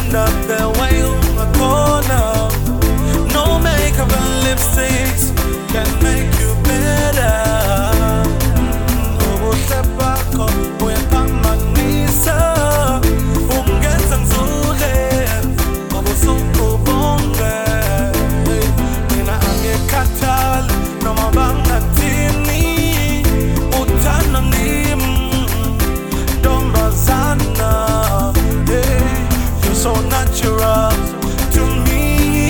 stand up there way on the corner. No makeup and lipsticks can make you better. Ubuhlepakho uyaphamanisa, ungenza ngizule ngoba usukubonge. Mina angikhathali noma bangathini, uthanda ngimi ntombazana. You're so natural to me.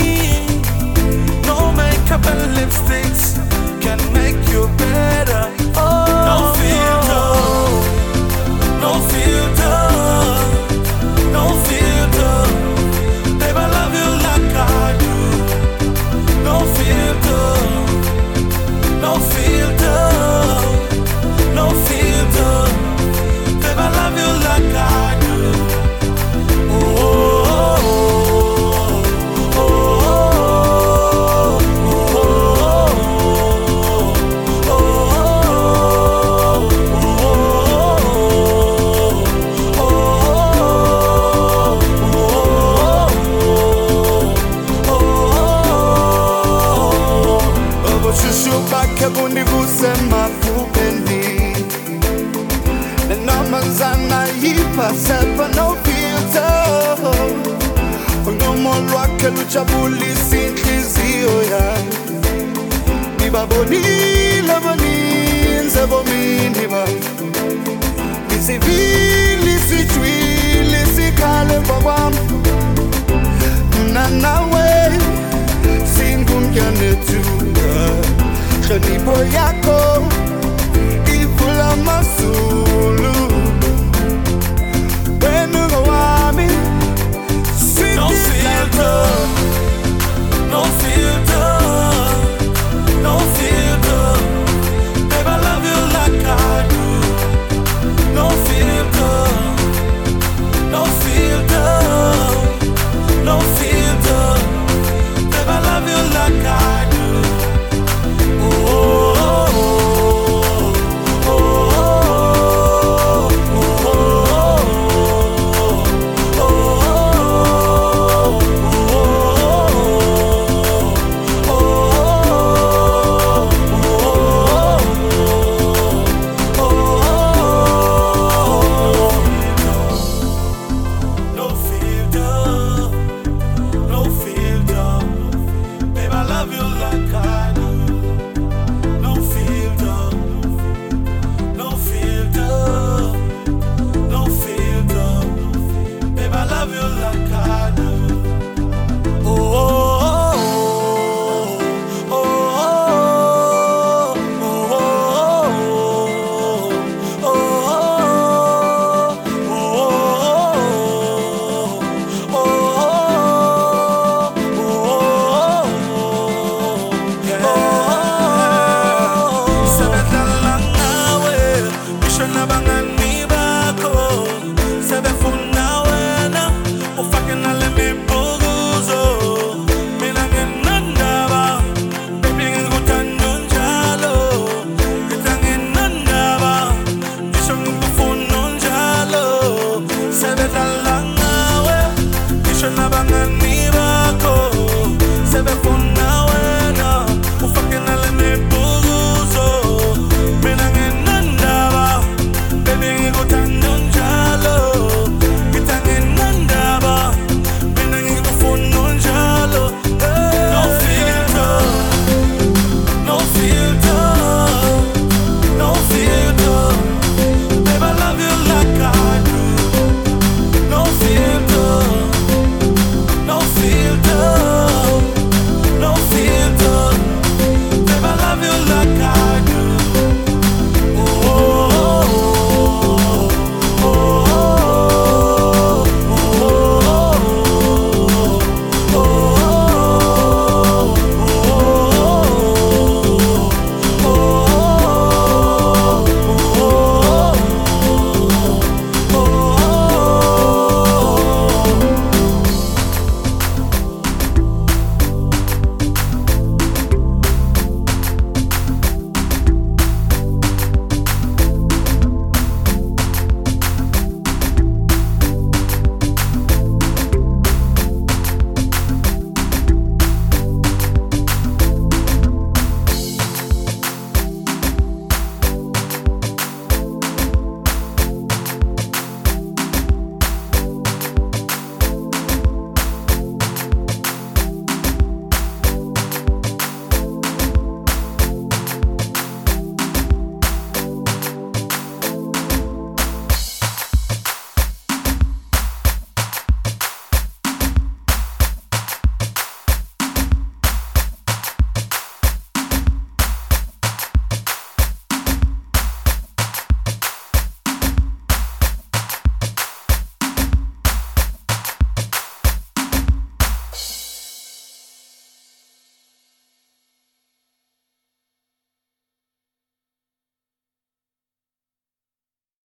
No makeup and lipsticks can make you better. No filter, no filter, no filter. Babe, I love you like I do. No filter, no filter, no filter. Babe, I love you like I do. No filter, unyomolo wakhe lujabulisa inhliziyo yami. Ngibabonile aboninzi ebomini bami, ngisivile sijwile sikhale emva kwami. Mina nawe singumnyanethu, hlonipho yakho